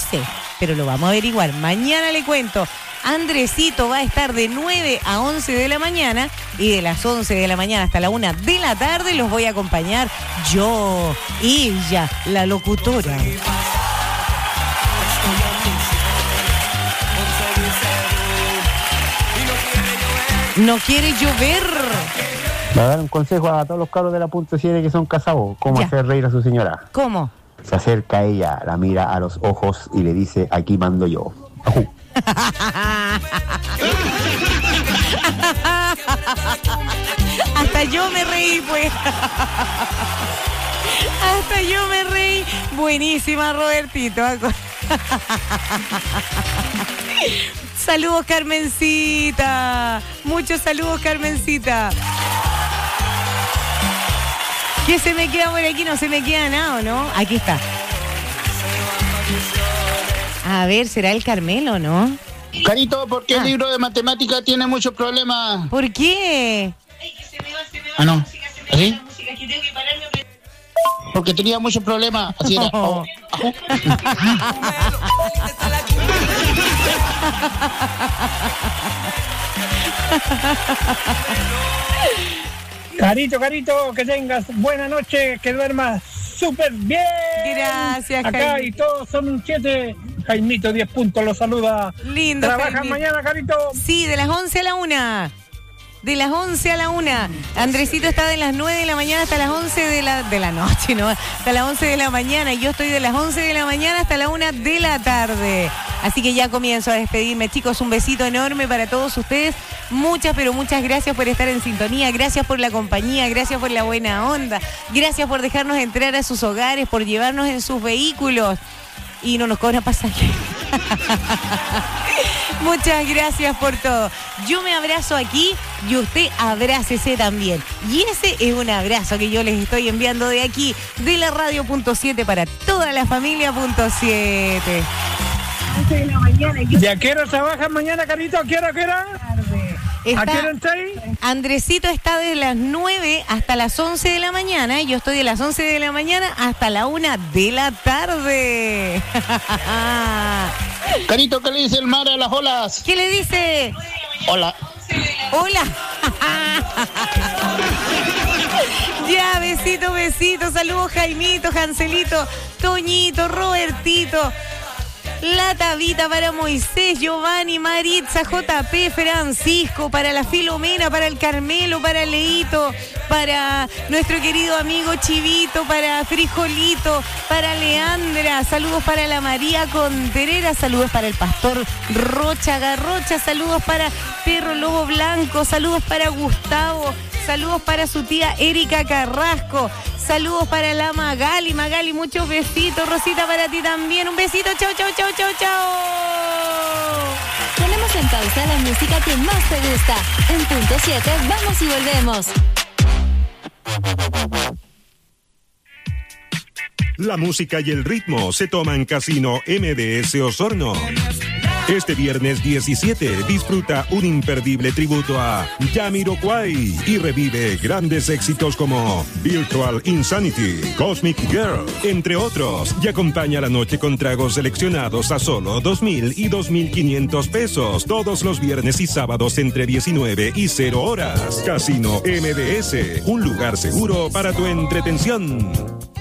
sé, pero lo vamos a averiguar. Mañana le cuento. Andresito va a estar de 9 a 11 de la mañana y de las 11 de la mañana hasta la 1 de la tarde los voy a acompañar yo, ella, la locutora. No quiere llover. Va a dar un consejo a todos los cabros de la .7 que son casados. ¿Cómo hacer reír a su señora? ¿Cómo? Se acerca a ella, la mira a los ojos y le dice, aquí mando yo. Ajú. Hasta yo me reí, pues. Hasta yo me reí. Buenísima, Robertito. Saludos, Carmencita. Muchos saludos, Carmencita. ¿Qué se me queda por aquí? No se me queda nada, ¿no? Aquí está. A ver, ¿será el Carmelo, no? Carito, ¿por qué el libro de matemática tiene muchos problemas? ¿Por qué? Ah, no. ¿Así? Porque tenía muchos problemas. Así era. Oh. Carito, que tengas buena noche, que duermas súper bien. Gracias, acá Jaimito. Y todos son un 7. Jaimito, 10 puntos, lo saluda. Lindo, ¿Trabajan Jaimito. mañana, Carito? Sí, de las 11 a la 1. De las 11 a la 1. Andresito está de las 9 de la mañana hasta las 11 de la noche, ¿no? Hasta las 11 de la mañana. Y yo estoy de las 11 de la mañana hasta la 1 de la tarde. Así que ya comienzo a despedirme, chicos. Un besito enorme para todos ustedes. Muchas, pero muchas gracias por estar en sintonía. Gracias por la compañía. Gracias por la buena onda. Gracias por dejarnos entrar a sus hogares, por llevarnos en sus vehículos. Y no nos cobran pasaje. Muchas gracias por todo. Yo me abrazo aquí y usted abrácese también. Y ese es un abrazo que yo les estoy enviando de aquí, de la radio .7 para toda la familia .7. ¿Y a qué hora trabajas mañana, Carito? ¿A qué hora? ¿A qué hora está ahí? Andresito está de las 9 hasta las 11 de la mañana y yo estoy de las 11 de la mañana hasta la 1 de la tarde. Carito, ¿qué le dice el mar a las olas? ¿Qué le dice? Hola. Hola. Ya, besito. Saludos, Jaimito, Jancelito, Toñito, Robertito. La Tabita para Moisés, Giovanni, Maritza, JP, Francisco, para la Filomena, para el Carmelo, para Leito, para nuestro querido amigo Chivito, para Frijolito, para Leandra, saludos para la María Contreras, saludos para el Pastor Rocha Garrocha, saludos para Perro Lobo Blanco, saludos para Gustavo, saludos para su tía Erika Carrasco, saludos para la Magali, muchos besitos, Rosita para ti también, un besito, chao. Ponemos en pausa la música que más te gusta. En .7 vamos y volvemos. La música y el ritmo se toman Casino MDS Osorno. Este viernes 17 disfruta un imperdible tributo a Jamiroquai y revive grandes éxitos como Virtual Insanity, Cosmic Girl, entre otros, y acompaña la noche con tragos seleccionados a solo 2,000 y 2,500 pesos todos los viernes y sábados entre 19 y 0 horas. Casino MDS, un lugar seguro para tu entretención.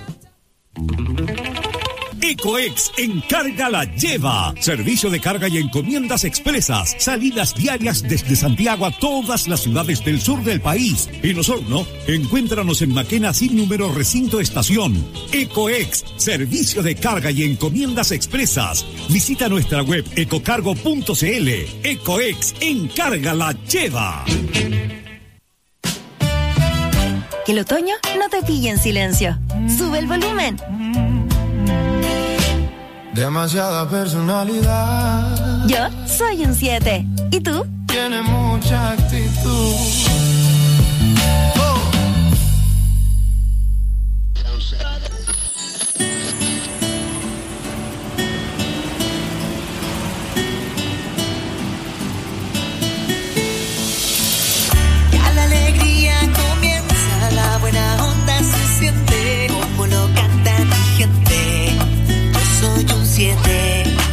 Ecoex Encarga la Lleva. Servicio de carga y encomiendas expresas. Salidas diarias desde Santiago a todas las ciudades del sur del país. En Osorno, encuéntranos en Maquena sin número recinto estación. Ecoex, servicio de carga y encomiendas expresas. Visita nuestra web ecocargo.cl. Ecoex Encarga la Lleva. Que el otoño no te pille en silencio. Sube el volumen. Demasiada personalidad. Yo soy un 7. ¿Y tú? Tiene mucha actitud. Ya la alegría comienza, la buena onda se siente, como lo canta mi gente. Yo soy un 7.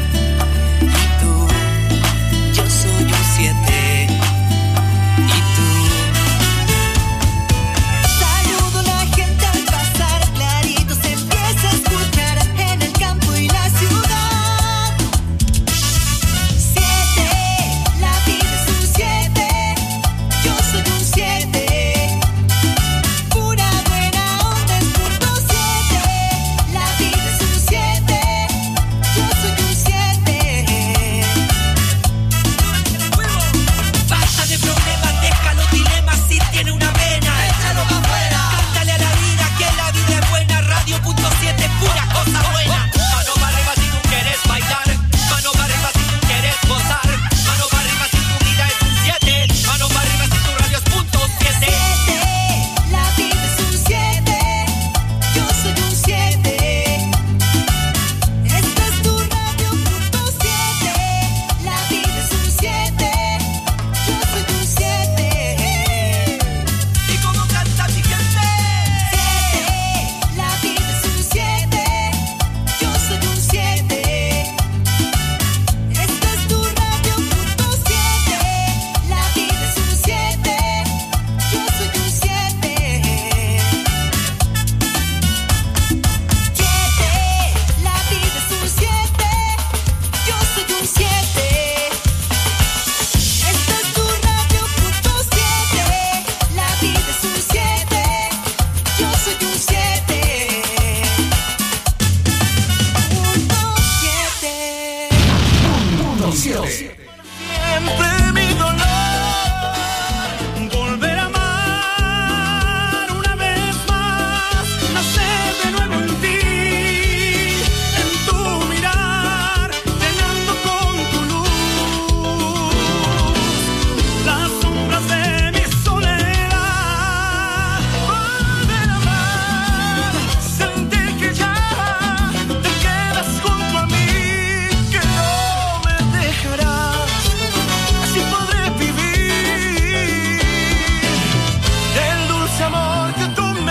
Siempre mi dolor, volver a amar una vez más, nacer de nuevo en ti, en tu mirar, llenando con tu luz las sombras de mi soledad. Volver a amar, sentir que ya te quedas junto a mí, que no me dejarás, así podré vivir del dulce amor que tú me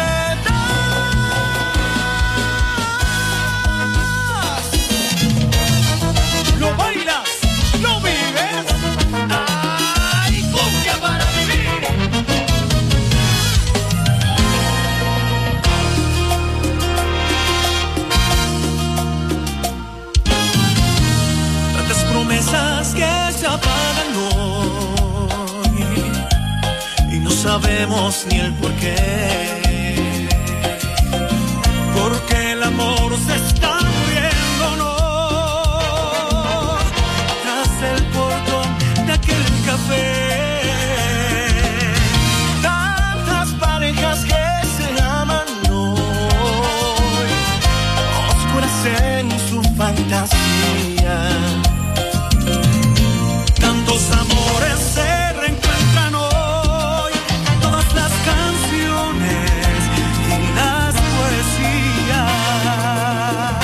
das. Lo bailas, lo vives, ay, cumbia para vivir. Tantas promesas que se apagan hoy y no sabemos ni el porqué, porque el amor se está muriéndonos tras el portón de aquel café. Tantas parejas que se aman hoy, oscuras en su fantasía. Tantos amores se reencuentran hoy, todas las canciones y las poesías.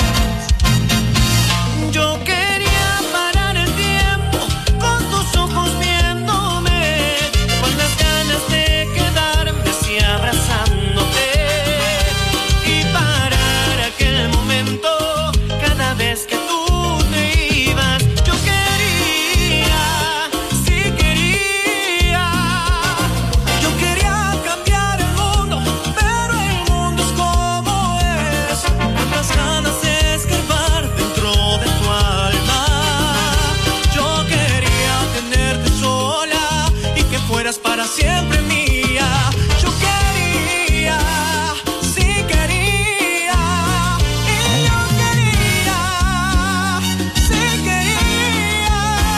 Yo quería parar el tiempo con tus ojos viéndome, con las ganas de quedarme así abrazándote y parar aquel momento cada vez que tú te ibas. Yo quería, sí quería, yo quería cambiar el mundo, pero el mundo es como es. Las ganas de escarbar dentro de tu alma. Yo quería tenerte sola y que fueras para siempre mía. Yo quería, sí quería, y yo quería, sí quería.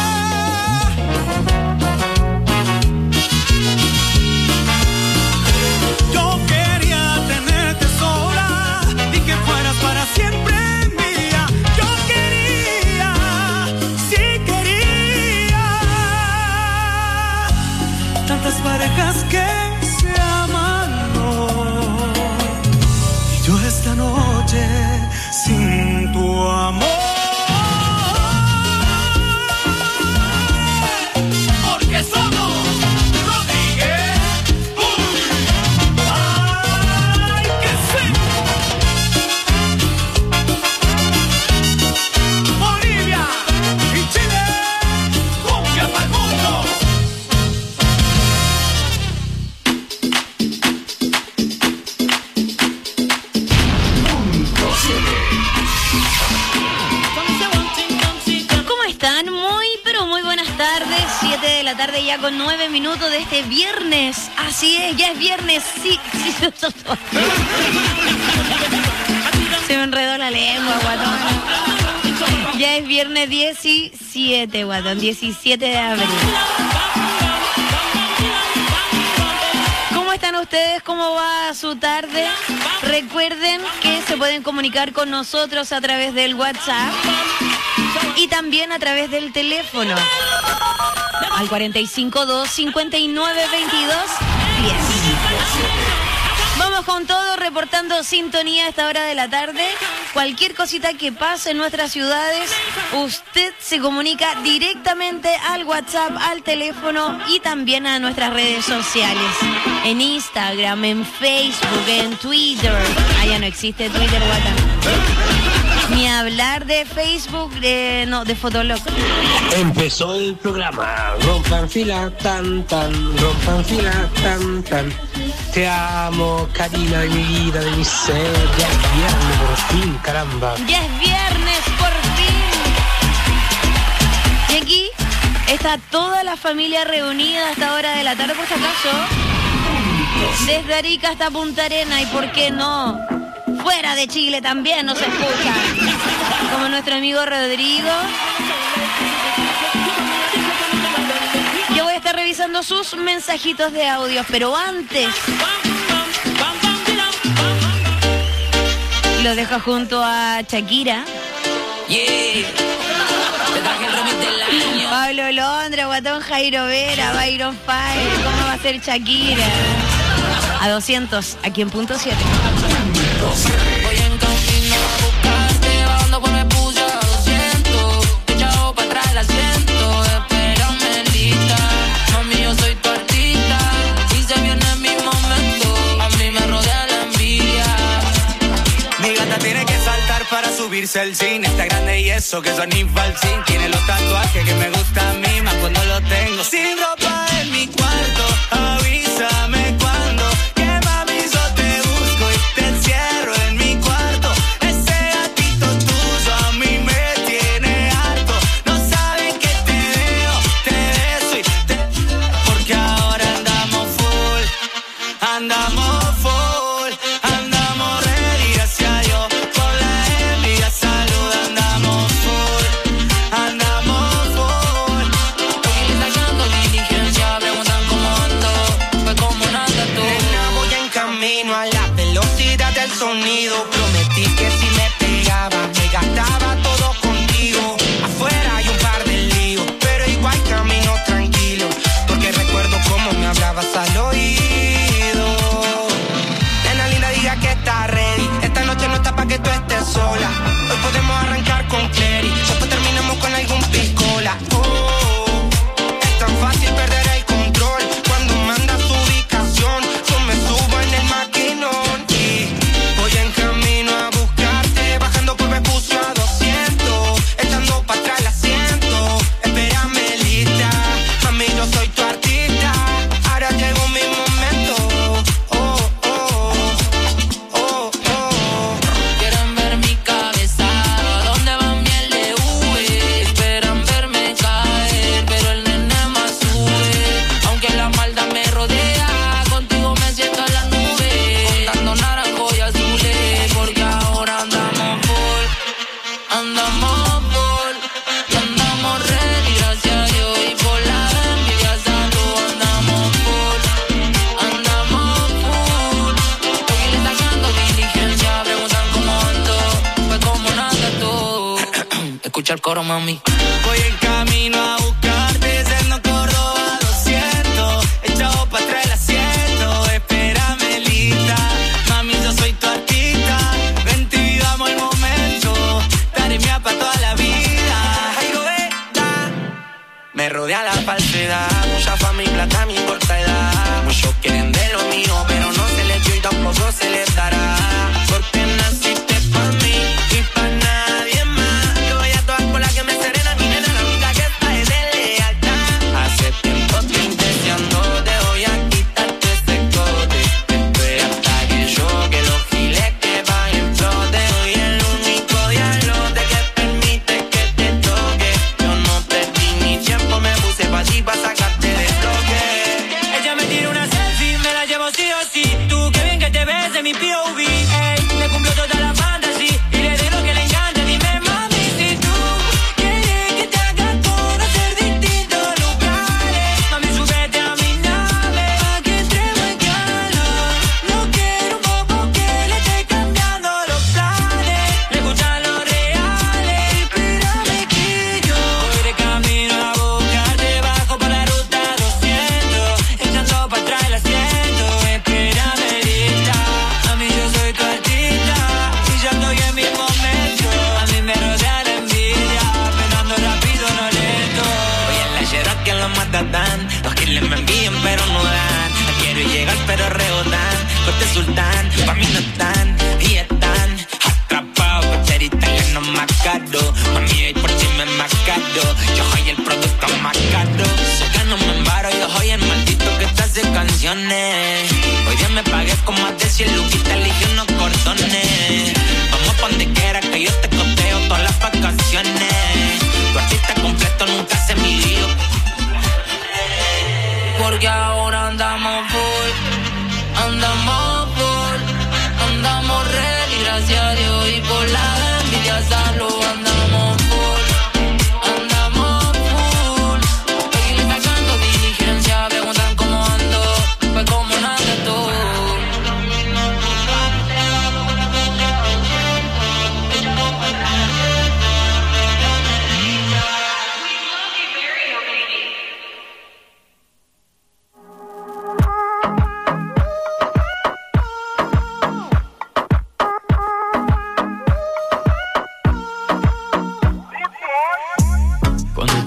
Yo quería tenerte sola y que fueras para siempre mía. Yo quería, sí quería. Tantas parejas que se aman hoy, y yo esta noche sin tu amor. Porque somos Rodríguez. Ay, que sí. Bolivia y Chile, cumbia para el mundo. ¿Cómo están? Muy, pero muy buenas tardes. 7 de la tarde ya con 9 minutos de este viernes. Así es, ya es viernes. Sí. Se me enredó la lengua, guatón. Ya es viernes 17, guatón. 17 de abril. ¿Cómo están ustedes? ¿Cómo va su tarde? Recuerden que se pueden comunicar con nosotros a través del WhatsApp y también a través del teléfono al 452 59 22 10. Vamos con todo, reportando sintonía a esta hora de la tarde. Cualquier cosita que pase en nuestras ciudades, usted se comunica directamente al WhatsApp, al teléfono y también a nuestras redes sociales. En Instagram, en Facebook, en Twitter. Ah, ya no existe Twitter, guata. Ni hablar de Facebook, no, de Fotolog. Empezó el programa. Rompan fila, tan, tan. Rompan fila, tan, tan. Te amo, Karina, de mi vida, de mi ser. Ya es viernes, por fin, caramba. Ya es viernes, por fin. Y aquí está toda la familia reunida a esta hora de la tarde, por si acaso. Desde Arica hasta Punta Arenas, y por qué no, fuera de Chile también nos escucha. Como nuestro amigo Rodrigo. escuchando sus mensajitos de audio, pero antes lo dejo junto a Shakira. Pablo Londra, Guatón Jairo Vera, Byron Fire. ¿Cómo va a ser Shakira? A 200, aquí en punto 7. Voy en camino a buscarte, bajando por me puse a 200. Echado para atrás el asiento, espérame lista. Mami, yo soy tu artista, y se viene mi momento. A mí me rodea la envidia. Mi gata tiene que saltar para subirse al cine. Está grande y eso, que son infalsín. Tiene los tatuajes que me gustan a mí, más cuando lo tengo sin ropa en mi cuarto. Avísame cuando, que mami yo te busco y te encierro en mi cuarto. Ese gatito tuyo a mí me tiene harto. No saben que te veo, te beso y te... Porque ahora andamos full, andamos full, andamos ready, gracias a Dios. Por la envidia, salud, andamos full, andamos full. Estoy sacando diligencia, preguntan cómo ando, pues como nada tú. Nena, voy en camino a la velocidad del sonido. Prometí que si me pegaba, me gastaba todo contigo. Afuera hay un par de líos, pero igual camino tranquilo, porque recuerdo cómo me hablabas al oído. Nena linda, diga que está ready. Esta noche no está pa' que tú estés sola. Hoy podemos arrancar con Clary, después terminamos con algún piscola. Oh, es tan fácil perder el control cuando mandas tu ubicación. Yo me subo en el maquinón y voy en camino a buscarte, bajando por Vespucio a 200, echando para atrás el asiento. Espérame lista, mami, yo soy tu artista. Ahora llegó mi momento. Oh, oh, oh, oh. Quieren ver mi cabeza, ¿a dónde va miel de V? Esperan verme caer, pero el nene más sube. Aunque la maldad me rodea, contigo me siento en la nube, contando naranjo y azules, porque ahora andamos full, andamos full, y andamos ready, gracias a Dios, y por la envidia salud, andamos full, andamos full. Estoy sacando diligencia, preguntan cómo ando, pues como nada tú. Escucha el coro, mami. Voy en camino a buscarte, siendo Córdoba 200, echado para atrás el asiento. Espérame lista, mami, yo soy tu artista. Vente y vivamos el momento, daré mía para toda la vida. Ay, Roberta, me rodea la falsedad, mucha fama y plata, me importa edad. Muchos quieren de lo mío, pero no se les dio y tampoco se les dará. Porque naciste pa' mí y pa' nadie más. Yo voy a todas por la que me serena, mi nena, la única que está es de lealtad. Hace tiempo estoy intencionando, te voy a quitar tu ese cote. Espera hasta que yo, que los giles que van en flote. Soy el único diablo de que permite que te toque. Yo no perdí mi tiempo, me puse pa' ti pa' sacarte de bloque. Ella me tira una selfie, me la llevo sí o sí. Tú, qué bien que te ves en mi POV. Ey, le cumplo toda la fantasy y le doy lo que le encanta. Dime, mami, si tú quieres que te haga conocer distintos lugares. Mami, súbete a mi nave pa' que entremos en calor. No quiero un bobo que le esté cambiando los planes. Me gustan los reales, espérame que yo voy de camino a buscarte, bajo por la ruta 200, echando para atrás el asiento. Espérame lista, mami, yo soy tu artista, y ya estoy en mi momento. A mí me rodea la envidia, penando rápido, no lento. Voy en la Cherokee que los matatán, los que me envían pero no dan. No quiero llegar pero rebotan, corte sultán, pa' mí no están, y están atrapados por ser italiano más caro. Mami, hoy por ti me más caro, yo soy el producto más caro. Sé que no me embaro, yo soy el maldito que te hace canciones. Hoy día me pagué con más de 100 luquitas, elegí unos cordones. Vamos pa' donde quiera que yo te costeo todas las vacaciones. Tu artista completo nunca se midió. Porque ahora andamos full, andamos full, andamos ready, gracias a Dios, y por la envidia salud, andamos full, andamos full. Estoy sacando diligencia, preguntan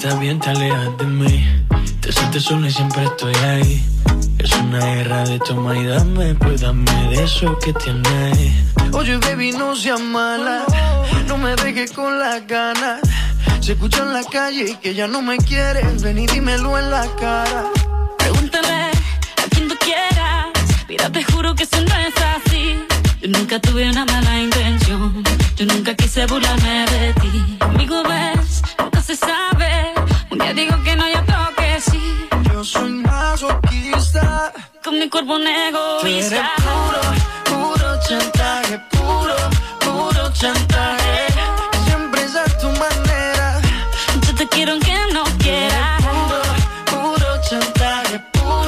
estás bien, te alejas de mí. Te sientes sola y siempre estoy ahí. Es una guerra de toma y dame, pues dame de eso que tienes. Oye, baby, no seas mala, no me dejes con las ganas. Se escucha en la calle y que ya no me quieres, ven y dímelo en la cara. Pregúntale a quien tú quieras, mira, te juro que eso no es así. Yo nunca tuve una mala intención, yo nunca quise burlarme de ti. Conmigo ves, nunca se sabe, un día digo que no, y otro que sí. Yo soy masoquista, con mi cuerpo un egoísta. Tú eres puro chantaje, puro chantaje. Siempre es a tu manera. Yo te quiero aunque no quieras. Puro chantaje,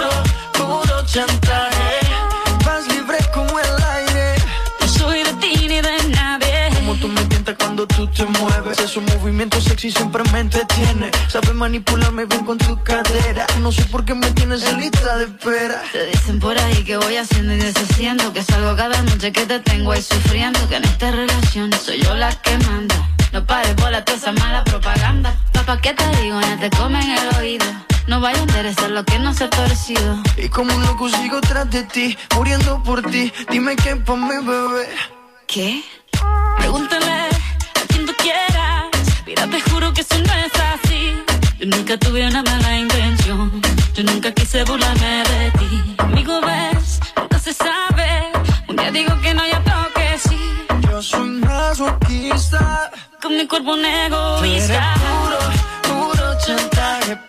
puro chantaje. Vas libre como el aire. No soy de ti ni de nadie. Como tú me tientas cuando tú te mueves. Esos movimientos sexy siempre me entretiene. Sabes manipularme bien con tu cadera. No sé por qué me tienes en lista de espera. Te dicen por ahí que voy haciendo y deshaciendo, que salgo cada noche que te tengo ahí sufriendo, que en esta relación soy yo la que manda. No pares bola toda esa mala propaganda. Papá, ¿qué te digo? Ya te comen el oído. No vaya a interesar lo que no se ha torcido. Y como un loco sigo tras de ti, muriendo por ti. Dime qué pa' mi bebé. ¿Qué? Pregúntale a quien tú quieras. Mira, te juro que eso no es así. Yo nunca tuve una mala intención, yo nunca quise burlarme de ti. Conmigo ves, nunca se sabe, un día digo que no, y otro que sí. Yo soy masoquista, con mi cuerpo un egoísta. Puro chantaje,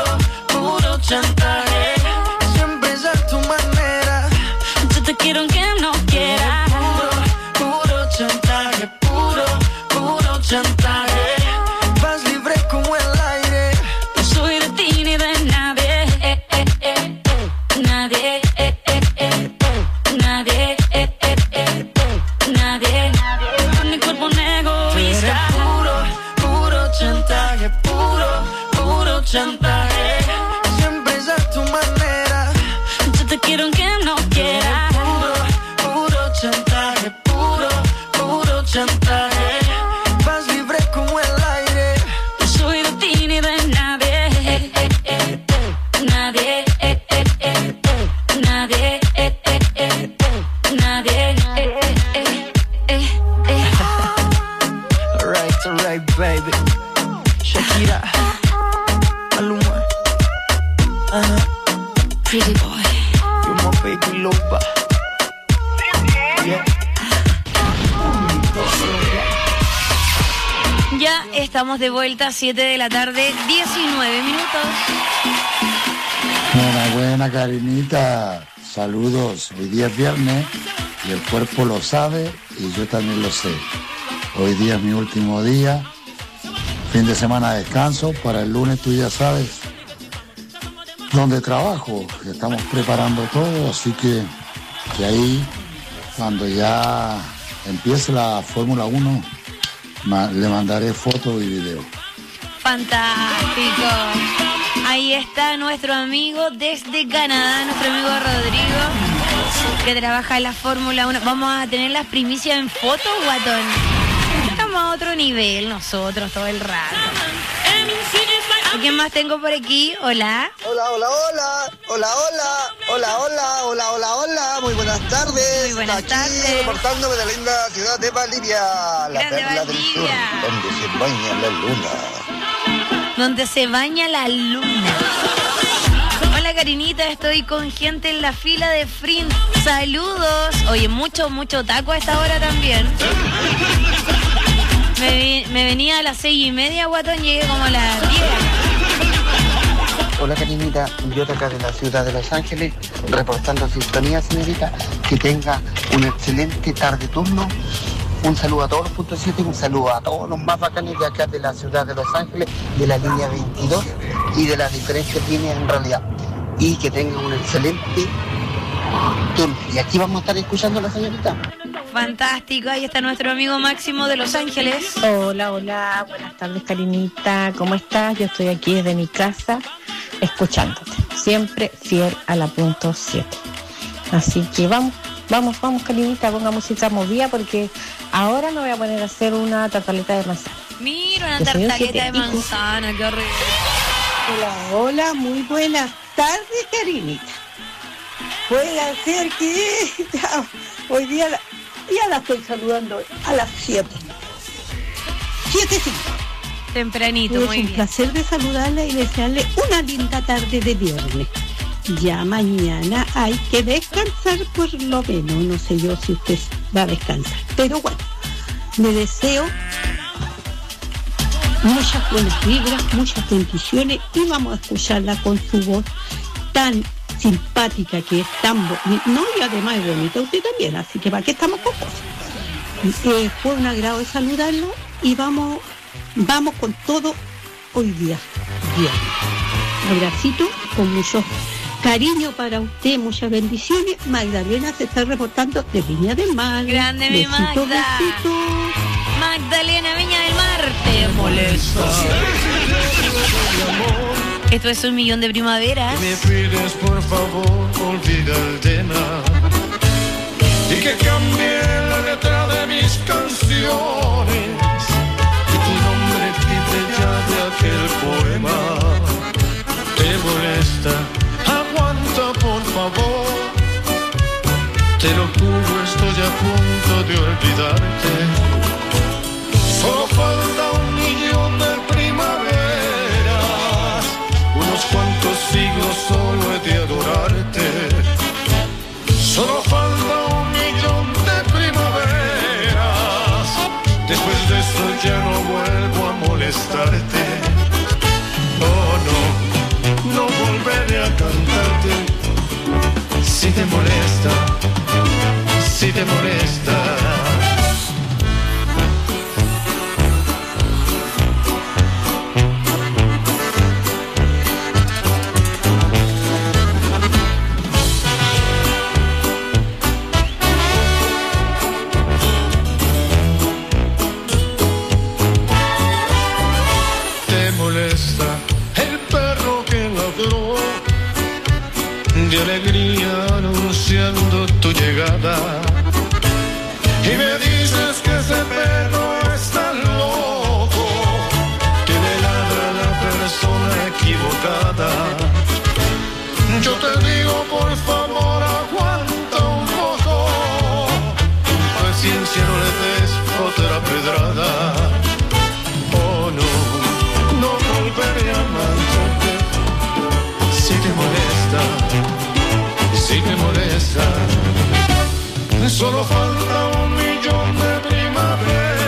puro chantaje. Siempre es a tu manera. Yo te quiero aunque no quieras. Puro chantaje, puro chantaje. Vas libre como el aire. No soy de ti ni de nadie. Nadie. Nadie. Nadie. Con mi cuerpo un egoísta. Puro chantaje, puro chantaje. Siempre es a tu manera. Yo te quiero aunque no quieras. Puro chantaje, puro chantaje. Vas libre como el aire. No soy de ti ni de nadie. Nadie. Nadie. Nadie. Alright, baby. Shakira, Maluma, Pretty boy, you're my baby lover. Yeah. Ya estamos de vuelta, 7 de la tarde, 19 minutos. Buena, Karinita. Saludos. Hoy día es viernes y el cuerpo lo sabe y yo también lo sé. Hoy día es mi último día. Fin de semana de descanso. Para el lunes tú ya sabes dónde trabajo. Estamos preparando todo, así que ahí cuando ya empiece la Fórmula 1 le mandaré fotos y videos. Fantástico. Ahí está nuestro amigo desde Canadá, nuestro amigo Rodrigo, que trabaja en la Fórmula 1. Vamos a tener las primicias en fotos, guatón. Estamos a otro nivel nosotros todo el rato. ¿Y quién más tengo por aquí? Hola. Hola. Muy buenas tardes. Muy buenas tardes. Aquí reportándome de la linda ciudad de Valdivia, la Grande perla Valdivia. del sur, donde se baña la luna. Donde se baña la luna. Hola, Karinita, estoy con gente en la fila de Frin. Saludos. Oye, mucho taco a esta hora también. Me venía a las 6:30, guatón, llegué como a las 10. Hola, Karinita, yo de acá de la ciudad de Los Ángeles, reportando sintonía, señorita, que tenga un excelente tarde turno. Un saludo a todos los puntos 7, un saludo a todos los más bacanes de acá de la ciudad de Los Ángeles, de la línea 22 y de las diferentes líneas en realidad. Y que tengan un excelente turno. Y aquí vamos a estar escuchando a la señorita. Fantástico, ahí está nuestro amigo Máximo de Los Ángeles. Hola, buenas tardes, Karinita, ¿cómo estás? Yo estoy aquí desde mi casa escuchándote, siempre fiel a la punto 7. Así que vamos, Karinita, ponga música movida porque ahora me voy a poner a hacer una tartaleta de manzana. Mira, una Yo soy un tartaleta de 7 y manzana, qué horrible. Hola, muy buenas tardes, Karinita. Puede ser que ya, hoy día ya la estoy saludando a las 7. 7:05. Tempranito, Es muy un bien. placer de saludarla y desearle una linda tarde de viernes. Ya mañana hay que descansar por lo menos. No sé yo si usted va a descansar. Pero bueno, le deseo muchas buenas vibras, muchas bendiciones y vamos a escucharla con su voz tan simpática que es tan no, y además es bonita usted también, así que para qué estamos con cosas. Fue un agrado de saludarla y vamos con todo hoy día. Bien. Abracito con mucho cariño para usted, muchas bendiciones. Magdalena se está reportando de Viña del Mar. Grande mi Besito, Magda. besito. Magdalena Viña del Mar, te molesta. Esto es 1.000.000 de primavera. Me pides por favor, olvida el tema y que cambie la letra de mis canciones y tu nombre quite ya de aquel poema. Te molesta, aguanta por favor. Te lo juro, estoy a punto de olvidarte. Solo falta 1.000.000 de primaveras, unos cuantos siglos solo he de adorarte. Solo falta 1.000.000 de primaveras, después de eso ya no vuelvo a molestarte. Oh no, no volveré a cantarte. Si te molesta, si te molesta. El perro que ladró de alegría anunciando tu llegada y me dices que ese perro está loco, que le ladra a la persona equivocada. Yo te digo por favor aguanta un poco, paciencia, no le des otra pedrada. Oh no, no volveré a amarte. Si te molesta, si te molesta, solo falta 1.000.000 de primaveras,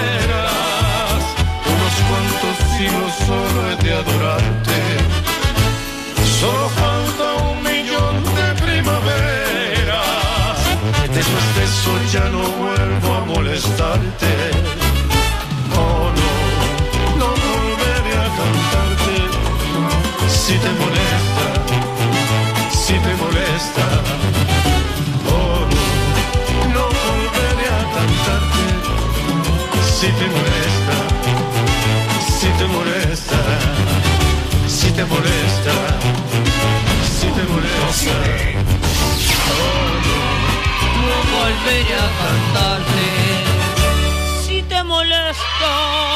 unos cuantos siglos solo he de adorarte. Solo falta 1.000.000 de primaveras, después de eso ya no vuelvo a molestarte. Oh no, no volveré a cantarte. Si te molesta, si te molesta. Oh no, no volveré a cantarte. Si te molesta, si te molesta, si te molesta, si te molesta. Oh no, no volveré a cantarte. Si te molesta.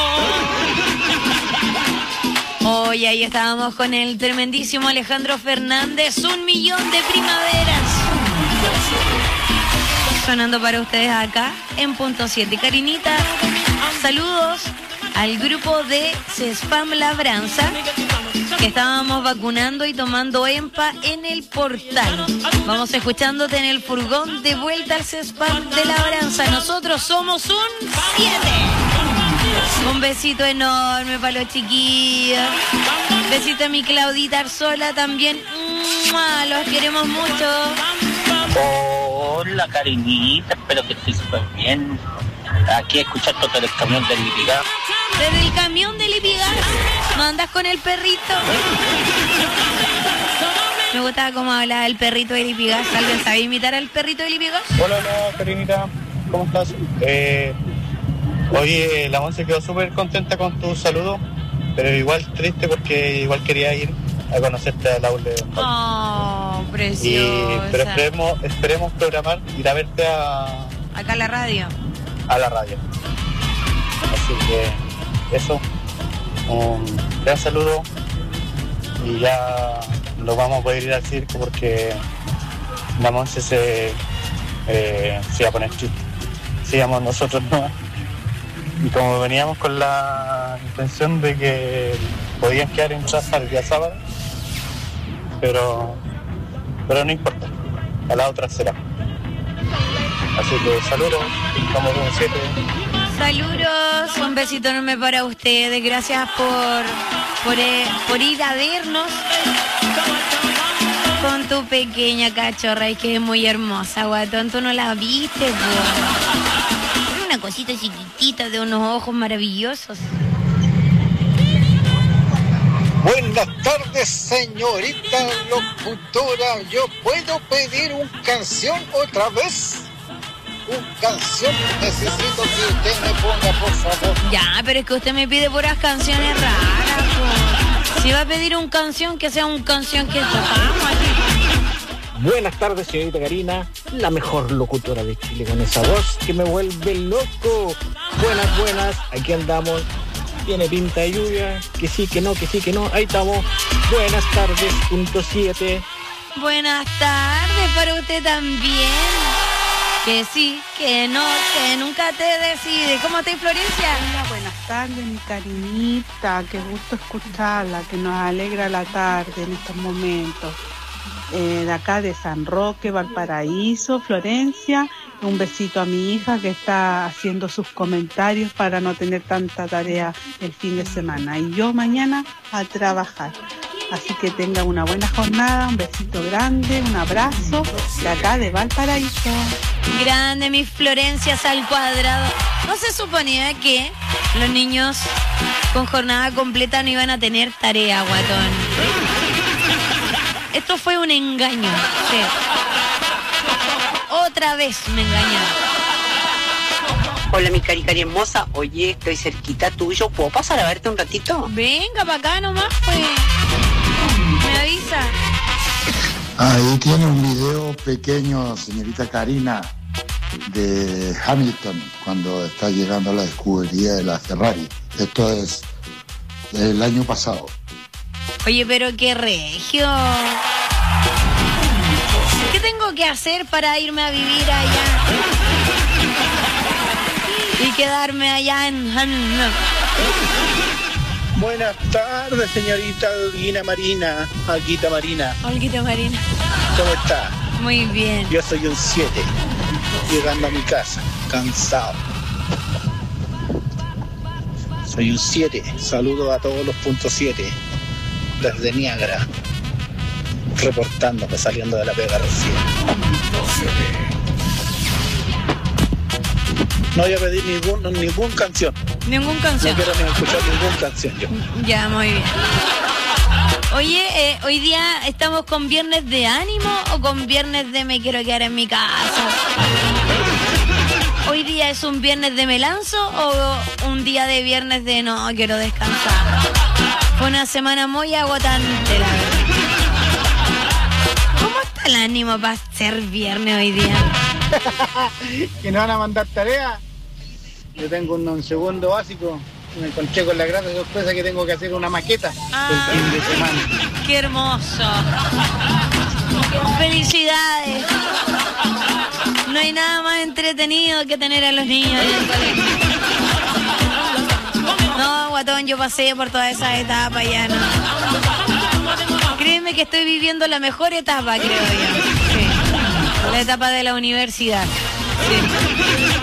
Hoy ahí estábamos con el tremendísimo Alejandro Fernández, 1.000.000 de primaveras. Sonando para ustedes acá en Punto 7. Karinita, saludos al grupo de CESPAM Labranza, que estábamos vacunando y tomando EMPA en el portal. Vamos escuchándote en el furgón de vuelta al CESPAM de Labranza. Nosotros somos un 7. Un besito enorme para los chiquillos. Besito a mi Claudita Arzola también. ¡Mua! Los queremos mucho. Hola, Karinita, espero que estés súper bien. Aquí escuchando desde el camión del Lipigas. Desde el camión del Lipigas. ¿No andas con el perrito? Me gustaba cómo hablaba el perrito de Lipigas. ¿Alguien sabe imitar al perrito de Lipigas? Hola, Karinita, ¿cómo estás? Oye, la Monse quedó súper contenta con tu saludo, pero igual triste porque igual quería ir a conocerte al aula. Oh, preciosa. Pero esperemos programar, ir a verte acá a la radio. A la radio. Así que eso, un gran saludo y ya nos vamos a poder ir al circo porque la Monse se iba a poner triste. Sigamos nosotros no. Y como veníamos con la intención de que podían quedar en casa el día sábado, pero no importa, a la otra será. Así que saludos, estamos con 7. Saludos, un besito enorme para ustedes, gracias por ir a vernos con tu pequeña cachorra, y que es muy hermosa, guatón, tú no la viste, po. Una cosita chiquitita de unos ojos maravillosos. Buenas tardes, señorita locutora. ¿Yo puedo pedir una canción otra vez? Una canción, necesito que usted me ponga, por favor. Ya, pero es que usted me pide puras canciones raras, po. Si va a pedir una canción, que sea una canción que tocamos aquí. Buenas tardes, señorita Karina, la mejor locutora de Chile, con esa voz que me vuelve loco. Buenas, aquí andamos. Tiene pinta de lluvia, que sí, que no, ahí estamos. Buenas tardes, .7. Buenas tardes para usted también. Que sí, que no, que nunca te decides. ¿Cómo estás, Florencia? Hola, buenas tardes, mi Karinita. Qué gusto escucharla, que nos alegra la tarde en estos momentos. De acá de San Roque, Valparaíso, Florencia. Un besito a mi hija que está haciendo sus comentarios para no tener tanta tarea el fin de semana. Y yo mañana a trabajar. Así que tenga una buena jornada, un besito grande, un abrazo de acá de Valparaíso. Grande, mis Florencias al cuadrado. ¿No se suponía que los niños con jornada completa no iban a tener tarea, guatón? Esto fue un engaño, sí. Otra vez me engañaron. Hola, mi cari hermosa. Oye, estoy cerquita tuyo. ¿Puedo pasar a verte un ratito? Venga, para acá nomás, pues. Me avisa. Ahí tiene un video pequeño, señorita Karina, de Hamilton, cuando está llegando a la escudería de la Ferrari. Esto es del año pasado. Oye, pero qué regio. ¿Qué tengo que hacer para irme a vivir allá? Y quedarme allá en Hamilton. Buenas tardes, señorita Olguita Marina. Olguita Marina. ¿Cómo está? Muy bien. Yo soy un 7, llegando a mi casa, cansado. Soy un 7, saludo a todos los .7, desde Niágara, reportándome, saliendo de la pega recién. No voy a pedir ninguna canción. Ninguna canción. No quiero ni escuchar ninguna canción yo. Ya, muy bien. Oye, hoy día estamos con viernes de ánimo o con viernes de me quiero quedar en mi casa. ¿Hoy día es un viernes de me lanzo o un día de viernes de no, quiero descansar? Fue una semana muy agotante, la verdad. ¿Cómo está el ánimo para ser viernes hoy día? Que no van a mandar tarea. Yo tengo un segundo básico. Me encontré con la grata sorpresa que tengo que hacer una maqueta el fin de semana. ¡Qué hermoso! ¡Felicidades! No hay nada más entretenido que tener a los niños en el colegio. No, guatón, yo pasé por todas esas etapas ya, no. Créeme que estoy viviendo la mejor etapa, creo yo. Sí. La etapa de la universidad. Sí.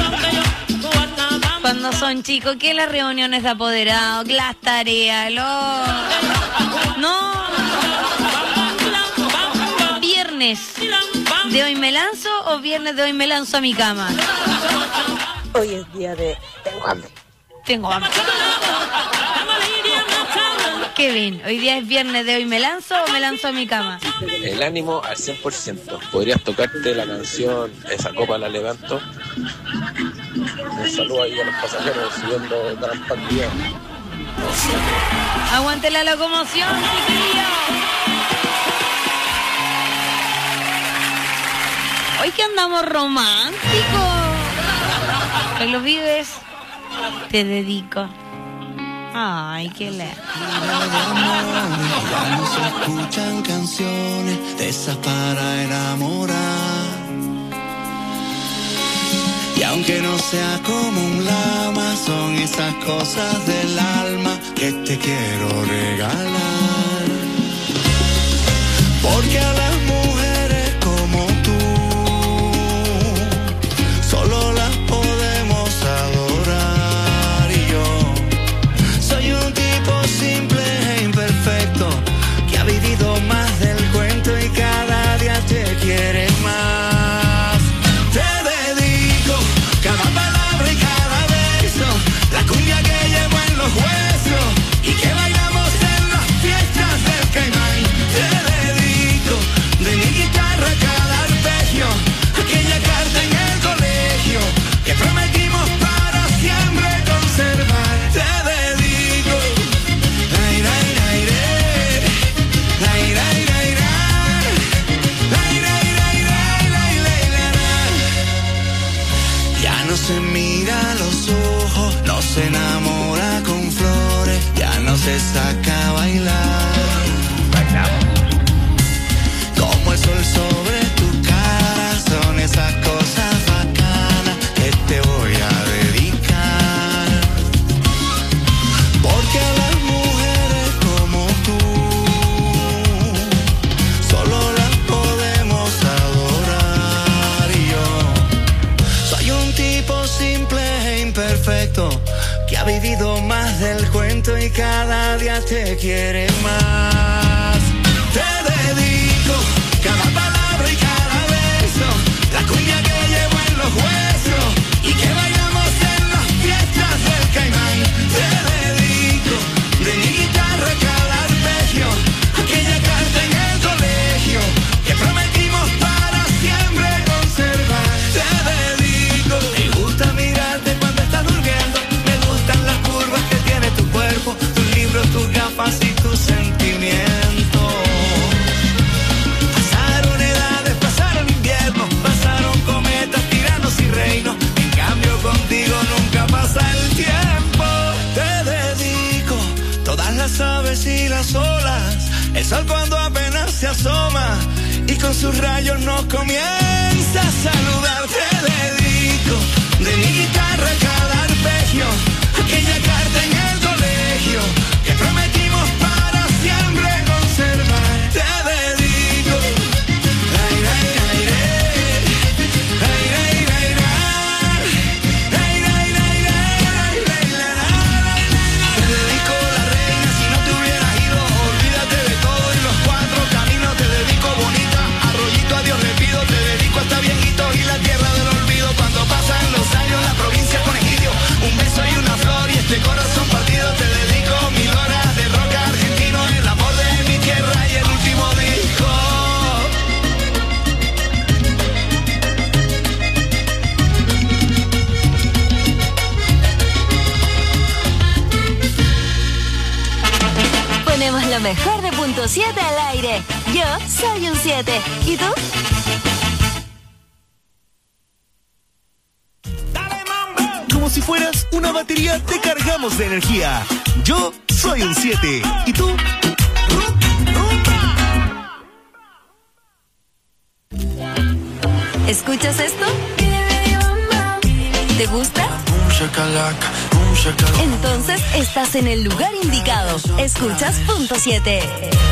Cuando son chicos, que las reuniones de apoderados, que las tareas, No. ¿Viernes de hoy me lanzo o viernes de hoy me lanzo a mi cama? Hoy es día de... Tengo hambre. Kevin, hoy día es viernes de hoy me lanzo o me lanzo a mi cama. El ánimo al 100%. ¿Podrías tocarte la canción Esa copa la levanto? Un saludo ahí a los pasajeros subiendo Gran Pandilla. Aguante la locomoción, chiquillo. Hoy que andamos románticos. Carlos Vives, te dedico Ay, qué le. Ya no se escuchan canciones de esas para enamorar. Y aunque no sea como un lama, son esas cosas del alma que te quiero regalar. Porque a las mujeres como tú solo las podemos adorar. Y yo soy un tipo simple e imperfecto que ha vivido más del cuento y cada día te quiere más. Te dedico cada palabra y cada beso, la cumbia que llevo en los huesos y que bailamos en las fiestas del Caimán. Te dedico de mi guitarra cada arpegio, aquella carta en el colegio que prometimos para siempre conservar. Te dedico ay, ay, ay, ay, ay, ay, ay, ay, ay, ay, ay, ay. Ya no se mira a los ojos, no se enamora con flores, ya no se saca a bailar. Como el sol sobre tu cara, son esas cosas bacanas que te voy a dedicar. Porque a las mujeres como tú solo las podemos adorar. Y yo soy un tipo simple e imperfecto que ha vivido más del cuento y cada día te quiere más. Te dedico cada palabra y cada beso, la cumbia que llevo en los huesos y que bailamos en las fiestas del Caimán. Te dedico de mi guitarra cada arpegio, aquella carta en el colegio que prometimos para siempre conservar. Te dedico, me gusta mirarte cuando estás durmiendo, me gustan las curvas que tiene tu cuerpo, tus libros, tus gafas y tus sentimientos. Pasaron edades, pasaron inviernos, pasaron cometas, tiranos y reinos. En cambio contigo nunca pasa el tiempo. Te dedico todas las aves y las olas, el sol cuando apenas se asoma y con sus rayos nos comienza a saludar. Te dedico de mi guitarra cada arpegio, aquella carta en el colegio que prometimos para siempre conservar. Te dedico ay, ay, ay, ay, ay, ay, ay, ay, ay, ay, ay. Te dedico la reina, si no te hubieras ido, olvídate de todo y los cuatro caminos. Te dedico bonita, arroyito a Dios le pido. Te dedico hasta viejito y la tierra del olvido. Cuando pasan los años la provincia con egidio, un beso y una flor y este corazón partido. Te dedico 1000 horas de rock argentino, el amor de mi tierra y el último disco. Ponemos lo mejor de punto 7 al aire. Yo soy un 7. ¿Y tú? Como si fueras una batería, te cargamos de energía. Yo soy un 7. ¿Y tú? ¿Escuchas esto? ¿Te gusta? Entonces estás en el lugar indicado. Escuchas punto 7.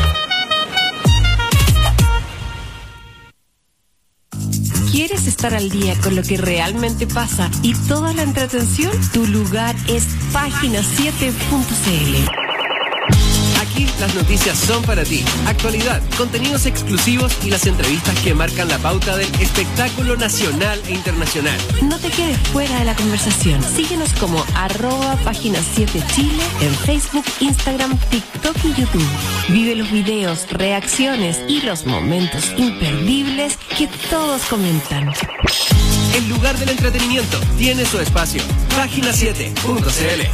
¿Quieres estar al día con lo que realmente pasa y toda la entretención? Tu lugar es página7.cl. Aquí las noticias son para ti. Actualidad, contenidos exclusivos y las entrevistas que marcan la pauta del espectáculo nacional e internacional. No te quedes fuera de la conversación. Síguenos como @página7chile en Facebook, Instagram, TikTok y YouTube. Vive los videos, reacciones y los momentos imperdibles que todos comentan. El lugar del entretenimiento tiene su espacio. Página7.cl.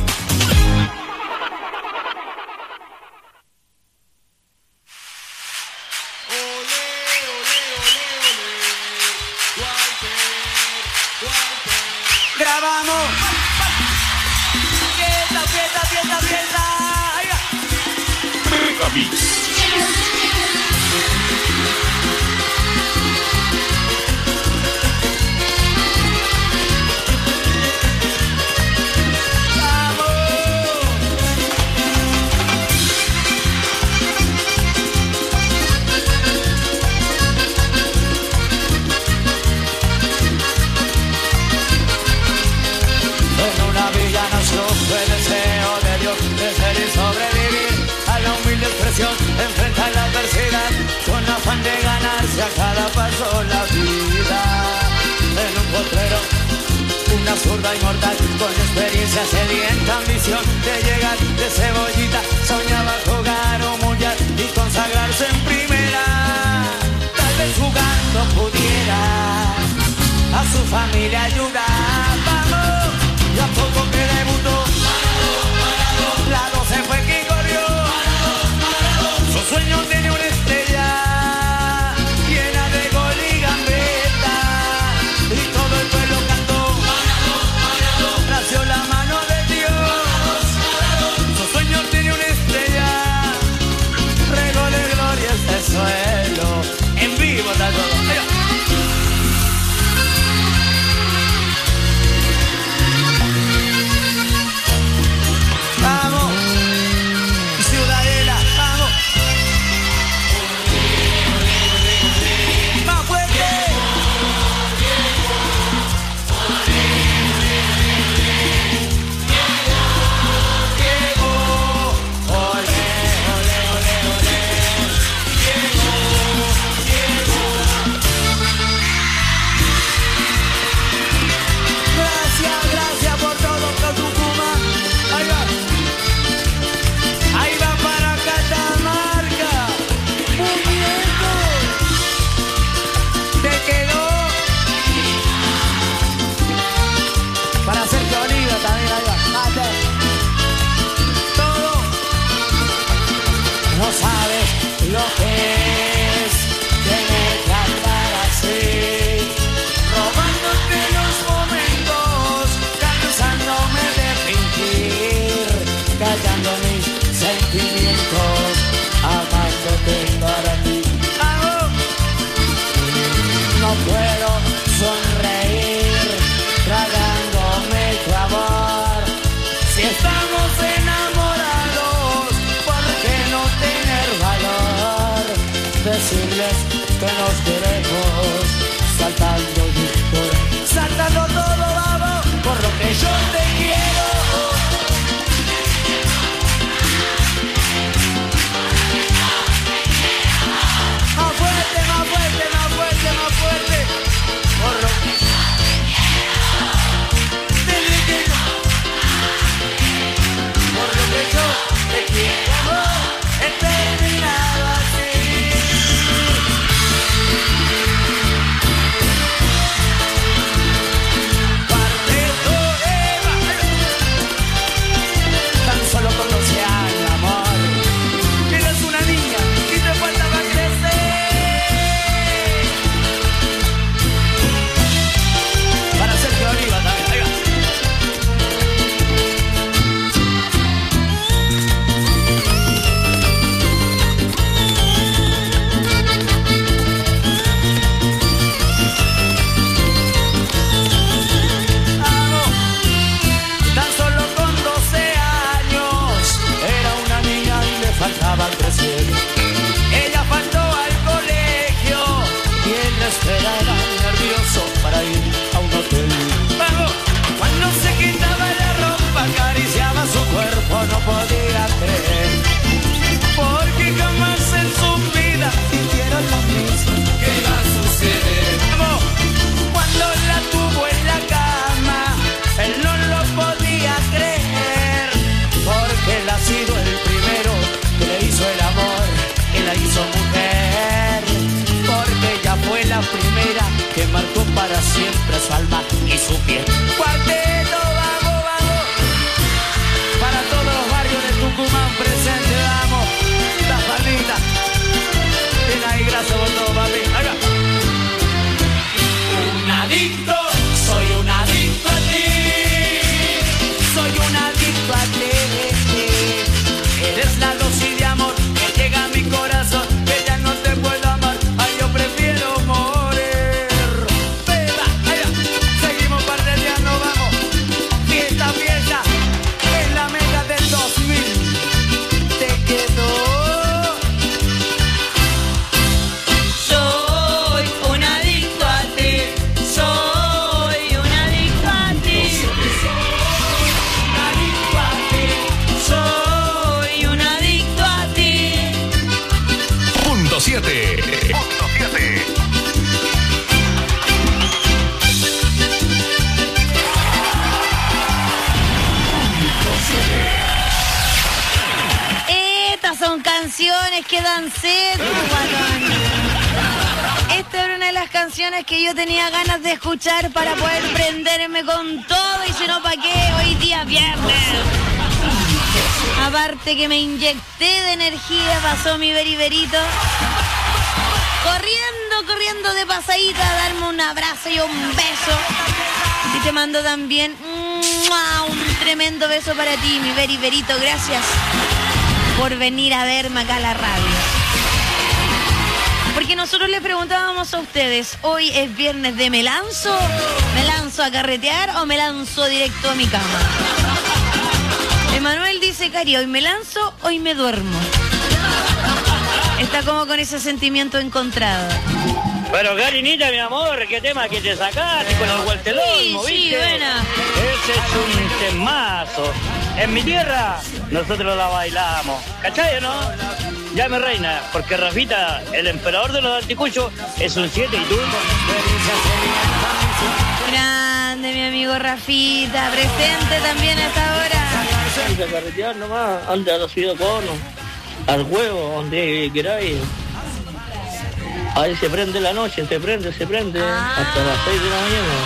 Grabamos. Fiesta, fiesta, fiesta, fiesta. Mix. Enfrenta la adversidad con afán de ganarse a cada paso la vida. En un potrero, una zurda inmortal con experiencia, sedienta ambición de llegar de cebollita. Soñaba jugar un mundial y consagrarse en primera. Tal vez jugando pudiera a su familia ayudar. Vamos, y a poco que debutó, la 12 fue quien corrió. Su sueño tiene una estrella llena de gol y gambeta, y todo el pueblo cantó, nació la mano de Dios. Su sueño tiene una estrella, regó de gloria este suelo, en vivo está todo. Vamos, Ciudadela, vamos. Más fuerte. Gracias por todo, Tucumán. Ahí va. Ahí va para Catamarca. Muñeco. Te quedó. Para hacer Oliva también, ahí va. Mate. Todo. No sabes lo que es tener que andar así, robándote los momentos, cansándome de fingir, callando mis sentimientos, amándote para ti. ¡Vamos! No puedo sonreír, tragándome tu amor. Si estamos enamorados, ¿por qué no tener valor? Decirles que nos queremos, saltando todo, vamos, por lo que yo te quiero. Más fuerte, más fuerte, más fuerte, más fuerte. Por lo que por lo que yo te quiero, he terminado así. Cuarteto Eva, tan solo con 12 años, amor. Eres una niña y te faltaba crecer. Para Sergio Oliva también, ahí va. Tan solo con 12 años era una niña y le faltaba crecer. Ella faltó al colegio y él la esperaba nervioso para ir a un hotel. Vamos, cuando se quitaba la ropa acariciaba su cuerpo, no podía creer, porque jamás en su vida sintieron lo mismo que iba a suceder. Vamos, cuando la tuvo en la cama, él no lo podía creer, porque él ha sido el primero que le hizo el amor, que la hizo mujer, porque ella fue la primera que marcó para siempre su alma y su piel. Cuarteto, vamos, vamos, para todos los barrios de Tucumán presente, vamos, la palita. Bien ahí, gracias por todo, papi. Ahí va. Un adicto, soy un adicto a ti, soy un adicto a ti. Eres la dosis de amor que llega Estas son canciones que dan sed, guatón. Esta era una de las canciones que yo tenía ganas de escuchar para poder prenderme con todo, y si no, ¿para qué? Hoy día viernes. Aparte que me inyecté de energía, pasó mi beriberito corriendo de pasadita a darme un abrazo y un beso. Y te mando también un tremendo beso para ti, mi beriberito. Gracias por venir a verme acá a la radio. Porque nosotros le preguntábamos a ustedes, hoy es viernes de ¿me lanzo a carretear o me lanzo directo a mi cama? Emanuel dice, Cari, hoy me lanzo, hoy me duermo. Está como con ese sentimiento encontrado. Pero Karinita, mi amor, qué tema que te sacaste con el Gualtelón, Sí, ¿viste? buena. Ese es un temazo. En mi tierra, nosotros la bailamos. ¿Cachai o no? Ya me reina, porque Rafita, el emperador de los anticuchos, es un 7 y tú. Grande, mi amigo Rafita, presente también a esta hora. Hay que carretear nomás, anda a la ciudad Cono, al huevo, donde queráis. Ahí se prende la noche, se prende, hasta las 6 de la mañana.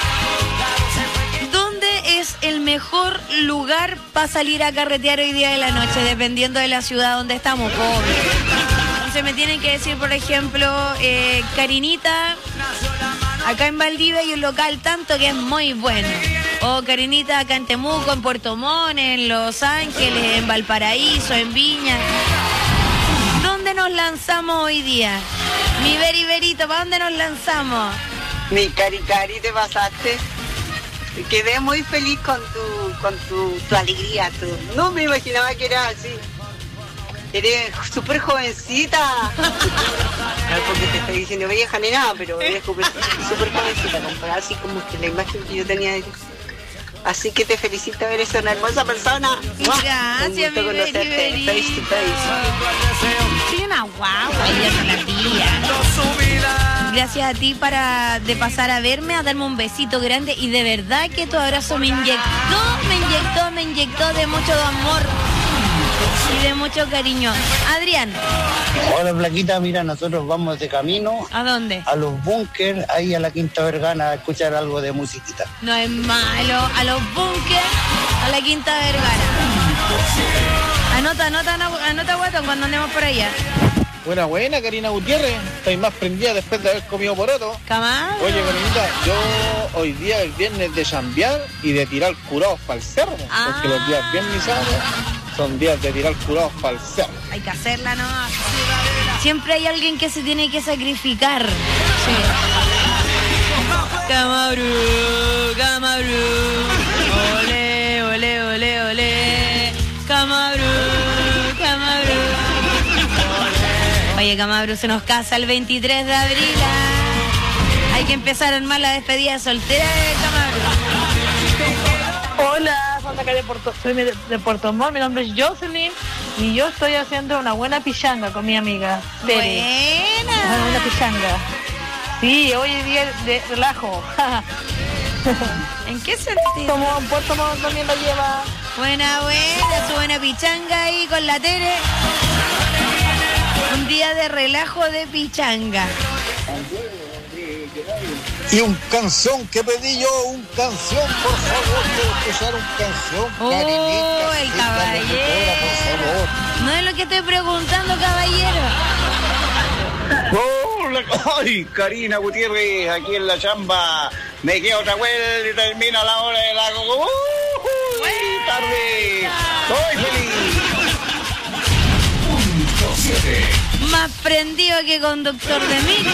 ¿Dónde es el mejor lugar para salir a carretear hoy día de la noche, dependiendo de la ciudad donde estamos, pobres? Entonces me tienen que decir, por ejemplo, Karinita, acá en Valdivia hay un local tanto que es muy bueno. O Karinita, acá en Temuco, en Puerto Montt, en Los Ángeles, en Valparaíso, en Viña. ¿Dónde nos lanzamos hoy día? Mi beriberito, ¿para dónde nos lanzamos? Mi Cari, te pasaste. Quedé muy feliz con tu alegría. No me imaginaba que era así. Eres súper jovencita. No es porque te estoy diciendo vieja ni nada, pero eres súper jovencita, comparada así como que la imagen que yo tenía de ti. Así que te felicito, eres una hermosa persona. Gracias, mi conocerte face to face. Soy una guapa, ella se la tía. Gracias a ti de pasar a verme, a darme un besito grande, y de verdad que tu abrazo me inyectó de mucho amor y de mucho cariño. Adrián. Hola, Flaquita, mira, nosotros vamos de camino. ¿A dónde? A los búnker, ahí a la Quinta Vergara, a escuchar algo de musiquita. No es malo, a los búnker, a la Quinta Vergara. Anota, guatón, cuando andemos por allá. Buena, Karina Gutiérrez. Estáis más prendida después de haber comido poroto. ¿Camá? Oye, Karinita, yo hoy día es viernes de chambear y de tirar curados para el cerro. Porque los días viernes y sábado son días de tirar curados para el cerro. Hay que hacerla, ¿no? Siempre hay alguien que se tiene que sacrificar. Sí. Camabru. Ole. Camabru. Oye, Camabru, se nos casa el 23 de abril. Hay que empezar a armar la despedida soltera de Camabru. Hola, soy de Puerto Montt, mi nombre es Jocelyn y yo estoy haciendo una buena pichanga con mi amiga Tere. Una buena pichanga. Sí, hoy es día de relajo. ¿En qué sentido? Como en Puerto Montt también lo lleva. Buena, su buena pichanga ahí con la Tere. Un día de relajo de pichanga. Y un canción que pedí yo, por favor, quiero escuchar un canción, Karinita. El caballero. Por favor. No es lo que estoy preguntando, caballero. Hola, ay, Karina Gutiérrez, aquí en la chamba. Me queda otra vuelta y termina la hora de la... tarde. Estoy feliz. Más prendido que conductor de micro.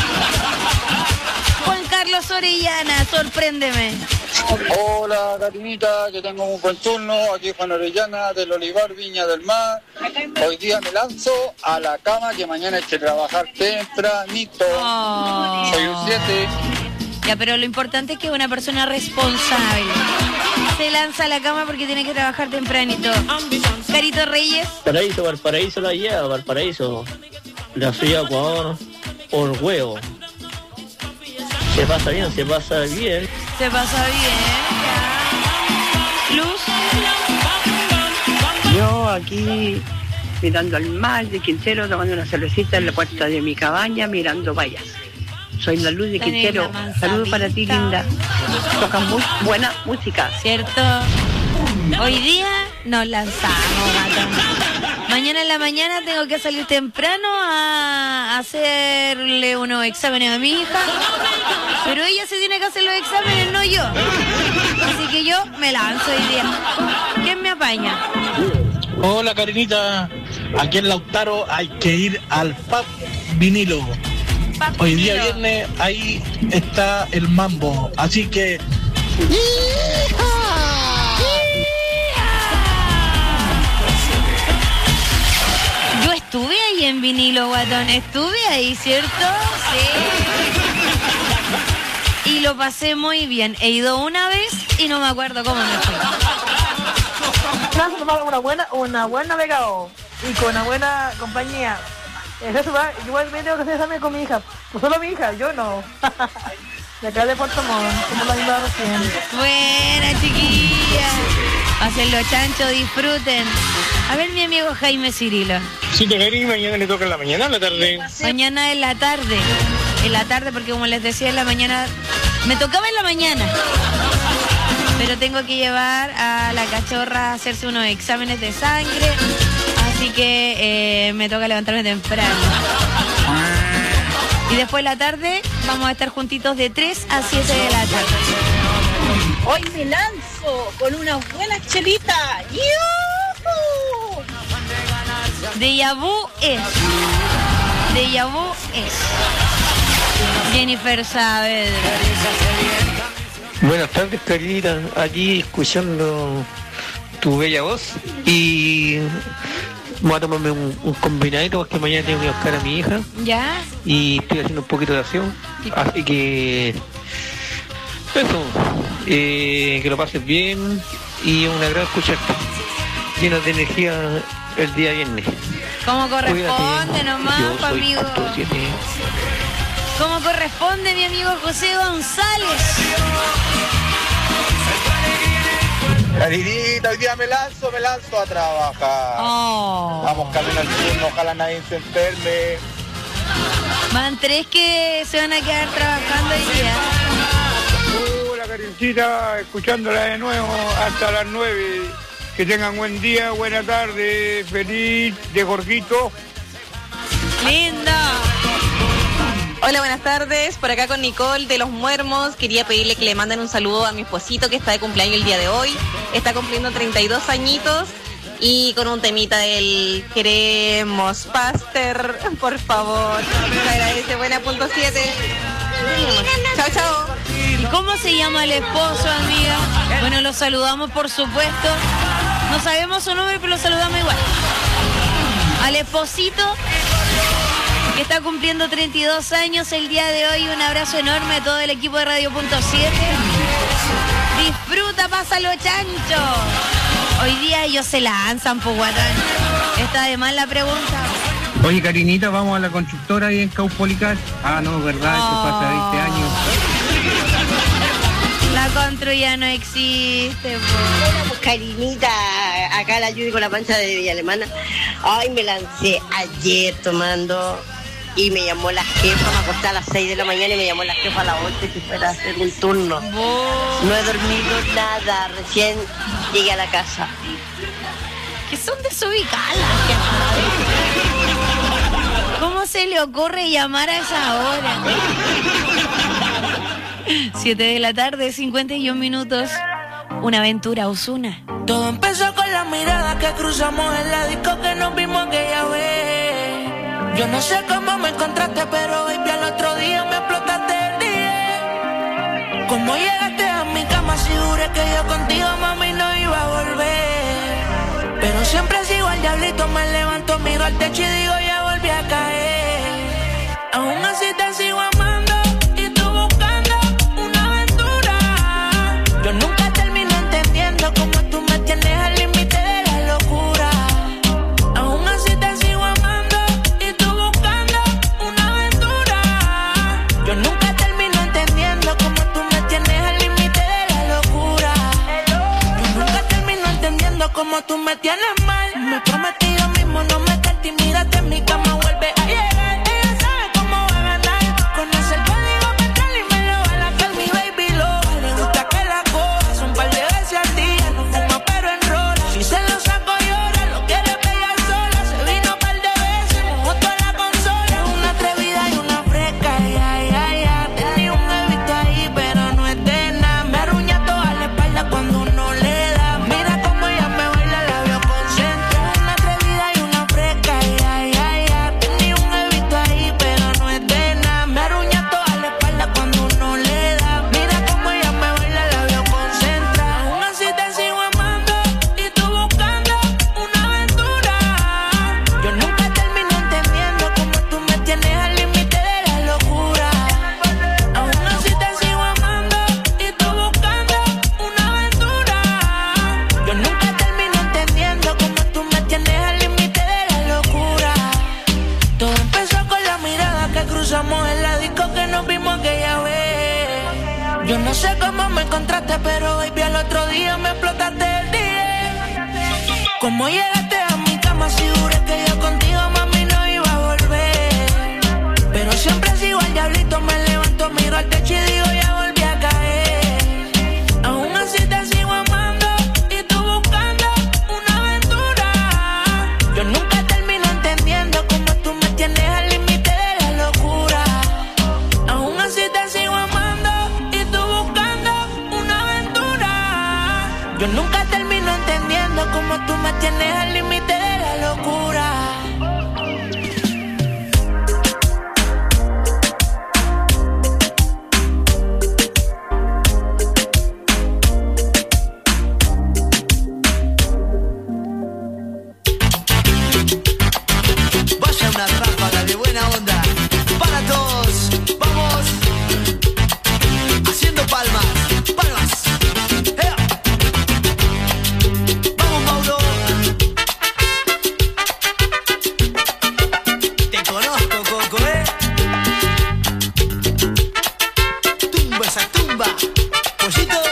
Juan Carlos Orellana, sorpréndeme. Hola, Karinita, que tengo un buen turno. Aquí Juan Orellana del Olivar Viña del Mar. Hoy día me lanzo a la cama, que mañana hay que trabajar tempranito. Soy un 7. Ya, pero lo importante es que es una persona responsable. Se lanza a la cama porque tiene que trabajar tempranito. Carito Reyes. Valparaíso la lleva, Valparaíso. la ciudad de Ecuador por huevo. Se pasa bien, se pasa bien. Se pasa bien, ya. Luz. Yo aquí mirando al mar de Quintero, tomando una cervecita en la puerta de mi cabaña, mirando vallas. Soy la Luz de Quintero. Saludos para ti, linda. Tocan muy buena música. ¿Cierto? Hoy día nos lanzamos, gata. Mañana en la mañana tengo que salir temprano a hacerle unos exámenes a mi hija. Pero ella se tiene que hacer los exámenes, no yo. Así que yo me lanzo hoy día. ¿Quién me apaña? Hola, Karinita. Aquí en Lautaro hay que ir al Pub Vinilo. Hoy día viernes ahí está el mambo. Así que... Yo estuve ahí en Vinilo, guatón. Estuve ahí, ¿cierto? Sí. Y lo pasé muy bien. He ido una vez y no me acuerdo cómo me fue. Una buena navegador y con una buena compañía. Eso va, igual me tengo que hacer examen con mi hija. Pues solo mi hija, yo no. De acá de Puerto Montt, como la misma recién. Buena, chiquilla. Hacen los chanchos, disfruten. A ver, mi amigo Jaime Cirilo. Sí, te mañana le toca en la mañana o en la tarde. Mañana en la tarde. En la tarde, porque como les decía, en la mañana... Me tocaba en la mañana. Pero tengo que llevar a la cachorra a hacerse unos exámenes de sangre. Así que me toca levantarme temprano. Y después de la tarde vamos a estar juntitos de 3 a 7 de la tarde. Hoy me lanzo con unas buenas chelitas. ¡Yuhu! Déjà vu es. Jennifer Saavedra. Buenas tardes, Carlita. Aquí escuchando tu bella voz y voy a tomarme un combinadito porque mañana tengo que buscar a mi hija. ¿Ya? Y estoy haciendo un poquito de acción. Así que eso, que lo pases bien y un agrado escucharte. Lleno de energía el día viernes. Como corresponde nomás, yo soy amigo. Arturo 7. Como corresponde, mi amigo José González. Carinita, hoy día me lanzo a trabajar. Oh. Vamos camino al turno, ojalá nadie se enferme. Van 3 que se van a quedar trabajando hoy día. Hola, Karincita, escuchándola de nuevo hasta las 9. Que tengan buen día, buena tarde, feliz de Jorgito. Linda. Hola, buenas tardes. Por acá con Nicole de Los Muermos. Quería pedirle que le manden un saludo a mi esposito que está de cumpleaños el día de hoy. Está cumpliendo 32 añitos y con un temita del queremos Pastor, por favor. Te agradece. Buena punto 7. Chao, chao. ¿Y cómo se llama el esposo, amiga? Bueno, lo saludamos, por supuesto. No sabemos su nombre, pero lo saludamos igual. Al esposito, que está cumpliendo 32 años el día de hoy. Un abrazo enorme a todo el equipo de Radio Punto 7. Disfruta, pásalo chancho. Hoy día ellos se lanzan, pues, guatán. Está de más la pregunta. Oye, Karinita, vamos a la constructora ahí en Caupolicán. Ah, no, verdad, eso pasa 20 años. La constru ya no existe, Hola, pues, Karinita, acá la Judy con la pancha de Villa Alemana. Ay, me lancé ayer tomando y me llamó la jefa, me acosté a las 6 de la mañana y me llamó la jefa a las 8 que fuera a hacer un turno. No he dormido nada, recién llegué a la casa. Que son desubicadas. ¿Cómo se le ocurre llamar a esa hora? 7 de la tarde, 51 minutos. Una aventura, Ozuna. Todo empezó con la mirada que cruzamos en la disco que nos vimos aquella vez. Yo no sé cómo me encontraste, pero baby, al otro día me explotaste el día. ¿Cómo llegaste a mi cama si juré que yo contigo, mami, no iba a volver? Pero siempre sigo al diablito, me levanto, miro al techo y digo, ya volví a caer. Aún así te sigo amando y tú buscando una aventura. Yo nunca termino entendiendo cómo tú me tienes al límite de la locura. Aún así te sigo amando y tú buscando cruzamos en la disco que nos vimos aquella vez. Yo no sé cómo me encontraste, pero baby al otro día me explotaste el día. ¿Cómo llegaste a mi cama si juré que yo contigo, mami, no iba a volver? Pero siempre sigo al diablito, me levanto, miro al techo y digo ya volví a caer. Aún así te sigo amando y tú buscando una aventura. Yo nunca termino entendiendo cómo tú me tienes al límite de la locura. Aún así te sigo amando y tú buscando una aventura. Yo nunca termino entendiendo cómo tú me tienes al límite de la locura. Vaya una ráfaga de buena onda para todos. Vamos haciendo palmas, palmas. ¡Ea! Vamos, Mauro. Te conozco, Coco, Tumba esa tumba, pollito.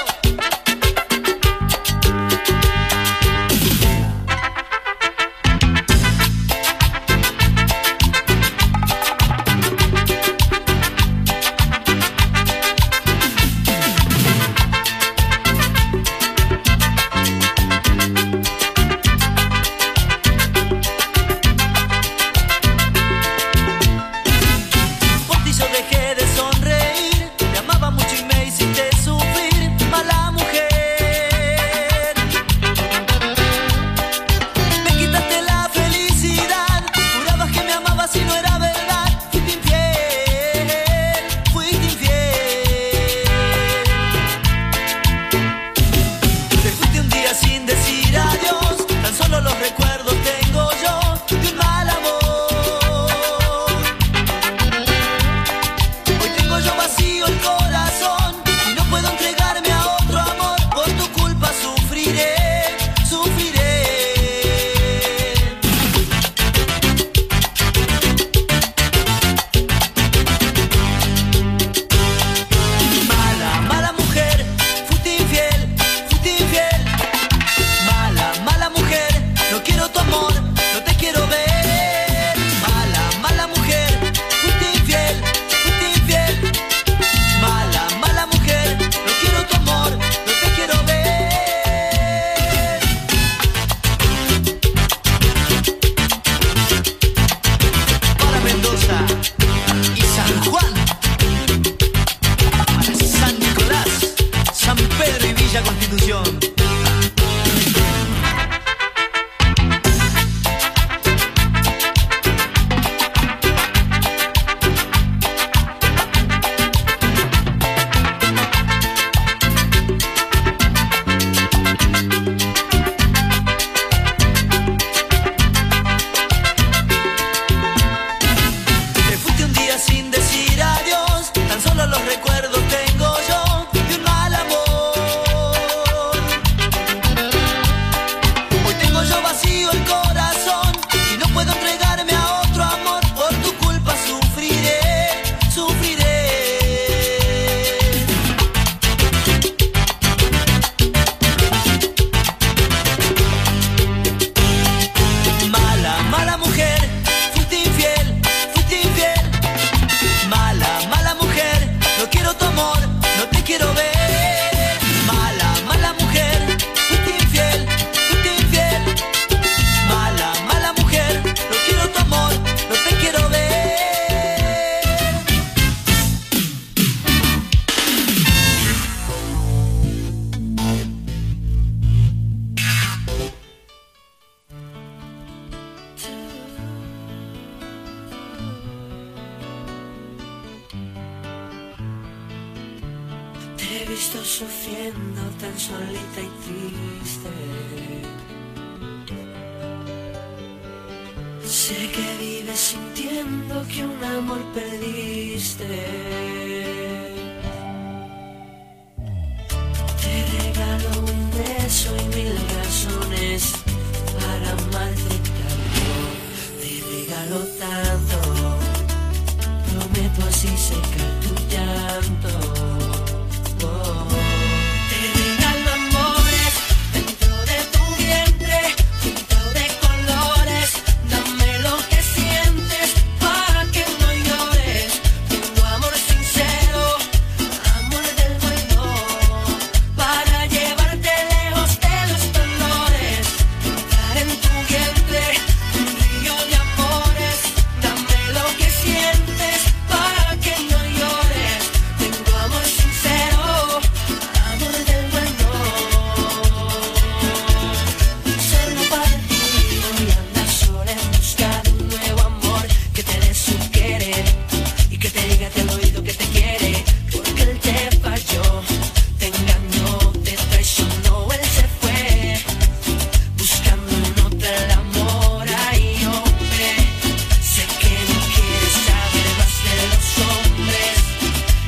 Por ti yo dejé de sonreír, te amaba mucho y me hiciste sufrir, mala mujer. Me quitaste la felicidad, jurabas que me amabas y no era verdad. Fuiste infiel, fuiste infiel. Te fuiste un día sin decir adiós, tan solo los recuerdos tengo yo de un mal amor. Hoy tengo yo vacío el corazón y no puedo entregarme a otro amor. Por tu culpa sufriré, sufriré. Mala, mala mujer, fuiste infiel, fuiste infiel. Mala, mala mujer, no quiero tu amor, no te quiero ver. Mala, mala mujer, fuiste infiel, fuiste infiel. Mala, mala mujer, no quiero tu amor, no te quiero ver. Para Mendoza y San Juan, para San Nicolás, San Pedro y Villa Constitución. Te fuiste un día sin decir adiós, tan solo los recuerdos tengo yo de un mal amor. Hoy tengo yo vacío el corazón y no puedo entregarme a otro amor. Por tu culpa sufriré, sufriré. Mala, mala mujer, fuiste infiel, fuiste infiel. Mala, mala mujer, no quiero tu amor, no te quiero ver. Mala, mala mujer, fuiste infiel, fuiste infiel. Mala, mala mujer, no quiero tu amor, no te quiero ver. Te he visto sufriendo tan solita y triste. Sé que vives sintiendo que un amor perdiste. Te regalo un beso y 1000 razones para amarte tanto. Te regalo tanto. prometo así secar tu llanto.